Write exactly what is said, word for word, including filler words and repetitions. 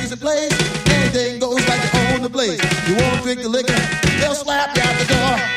decent place. Anything goes like you own the place. You won't drink the liquor, they'll slap you out the door.